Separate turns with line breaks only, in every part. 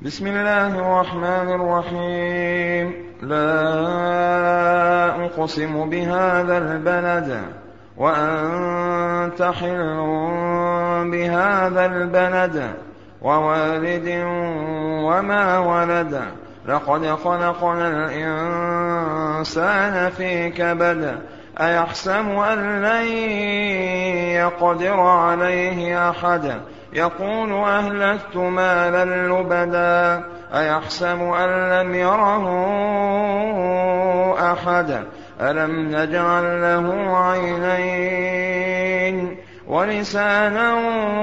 بسم الله الرحمن الرحيم. لا أقسم بهذا البلد وأنت حل بهذا البلد ووالد وما ولد لقد خلقنا الإنسان في كبد أيحسب أن لن يقدر عليه أحد يقول أهلكت مالا لبدا أيحسب أن لم يره أحد ألم نجعل له عينين ولسانا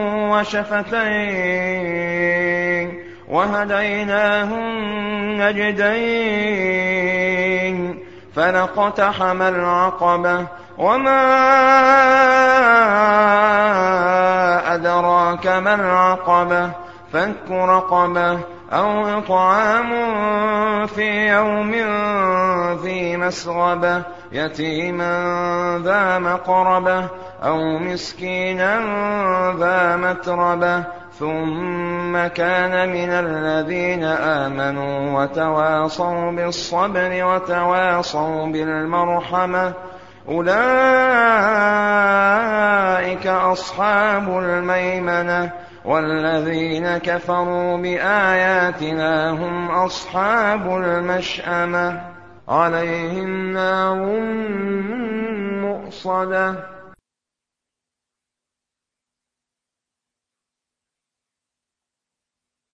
وشفتين وهديناه النجدين فلاقتحم العقبة وما أدراك ما العقبة فك رقبة أو إطعام في يوم ذي مسغبة يتيما ذا مقربة أو مسكينا ذا متربة ثم كان من الذين آمنوا وتواصوا بالصبر وتواصوا بالمرحمة أولئك أصحاب الميمنة والذين كفروا بآياتنا هم أصحاب المشأمة عليهم نار مؤصدة